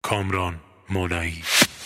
کامران مولایی.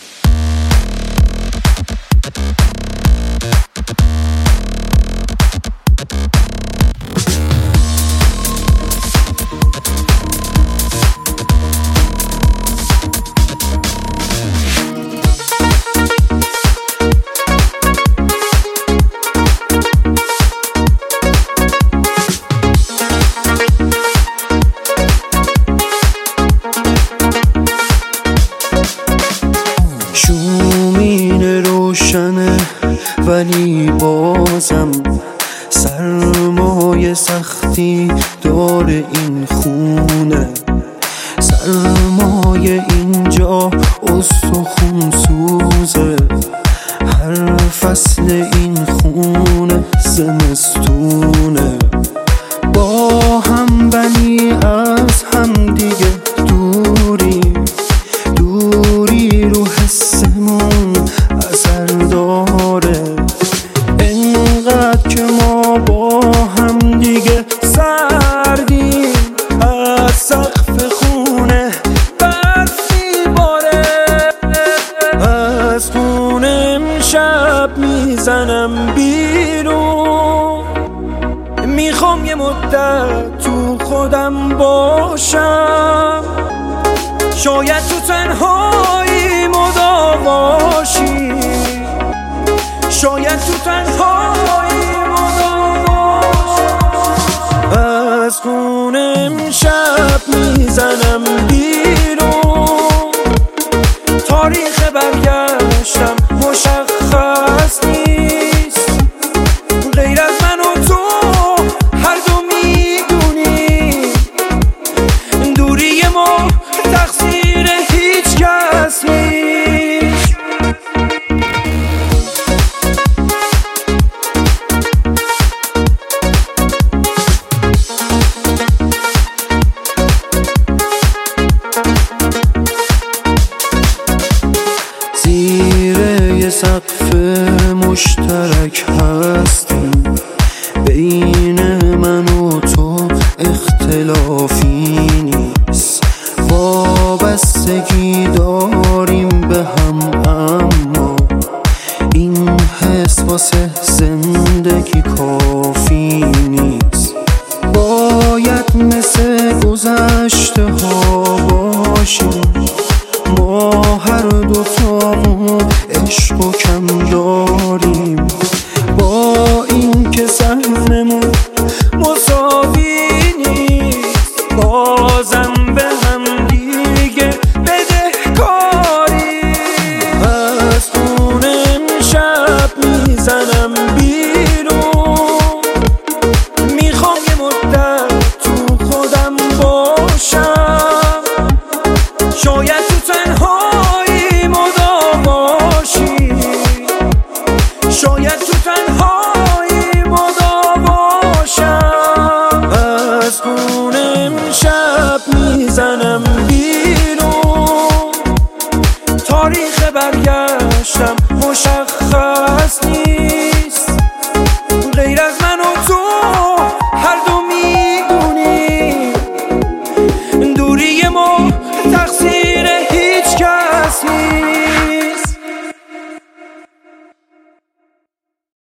شومینه روشنه ولی بازم سرمایه سختی داره این خونه. سرمایه اینجا استخون سوزه، هر فصل این خونه زمستونه. با هم ولی از هم دیگه دوری رو حسمون اثر داره. انقدر که ما با هم دیگه سردیم، از سقف خونه برف میباره. از خونه امشب میزنم بیرون، میخوام یه مدت تو خودم باشم. شاید تو تنهایی مداواشی، شاید تو تنهایی مداواشی. از خونه امشب میزنم بیرون، تاریخ برگشتم مشخص نیست. غیر از من و تو هر دو میدونی دوری ما تقصیر هیچ کس نیست. زیر یه سقف مشترک هستیم، بین من و تو اختلافی نیست. وابستگی داریم به هم، اما این حس واسه زندگی کافی نیست. باید مثل گذشته ها باشیم، ما هر دوتامون عشق و کم داریم. با این که سهممون مساوی نیست، بازم به هم دیگه بدهکاری. از خونه امشب میزنم بیرون، میخوام یه مدت تو خودم باشم. شاید تو تنهایی مداواشی، شاید تو تنهایی مداواشم. از خونه امشب میزنم بیرون، تاریخ برگشتم مشخص نیست.